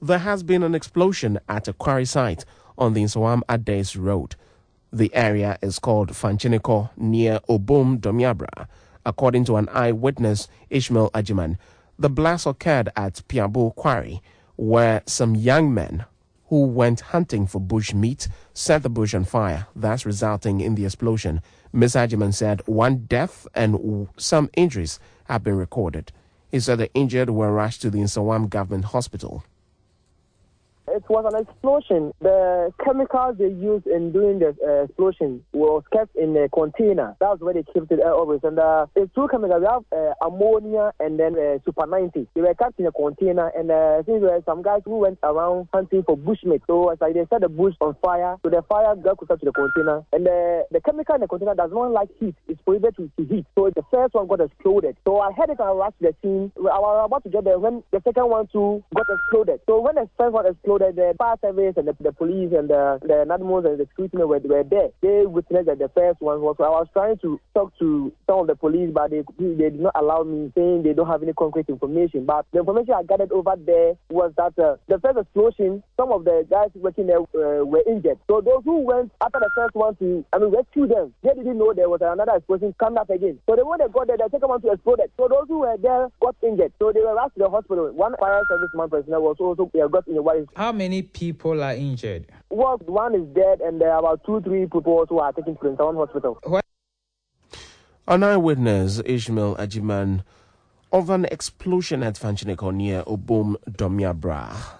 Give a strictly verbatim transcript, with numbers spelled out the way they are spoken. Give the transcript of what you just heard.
There has been an explosion at a quarry site on the Nsawam Ades Road. The area is called Fanchiniko near Obum Domiabra. According to an eyewitness, Ishmael Ajiman, the blast occurred at Piabo Quarry, where some young men who went hunting for bush meat set the bush on fire, thus resulting in the explosion. Miz Ajiman said one death and some injuries have been recorded. He said the injured were rushed to the Nsawam Government Hospital. It was an explosion. The chemicals they used in doing the uh, explosion was kept in a container. That's where they kept it uh, always. And uh, it's two chemicals. We have uh, ammonia and then uh, super ninety. They were kept in a container. And uh, since there were some guys who went around hunting for bushmeat, so it's like they set the bush on fire. So the fire got closer to the container. And the, the chemical in the container does not like heat. It's prohibited to, to heat. So the first one got exploded. So I had it and I rushed to the scene. I was about to get there when the second one too got exploded. So when the first one exploded, the fire service and the, the police and the, the animals and the security were, were there. They witnessed that the first one was. So I was trying to talk to some of the police, but they they did not allow me, saying they don't have any concrete information. But the information I gathered over there was that uh, the first explosion, some of the guys working there uh, were injured. So those who went after the first one to, I mean, rescue them, they didn't know there was another explosion coming up again. So the when they got there, the second one to explode. So those who were there got injured. So they were rushed to the hospital. One fire service man personnel was also uh, got in the How many people are injured? Well, one is dead, and there are about two, three people also are taken to the town hospital. What? An eyewitness, Ishmael Ajiman, of an explosion at Fanchiniko near Obum Domiabra.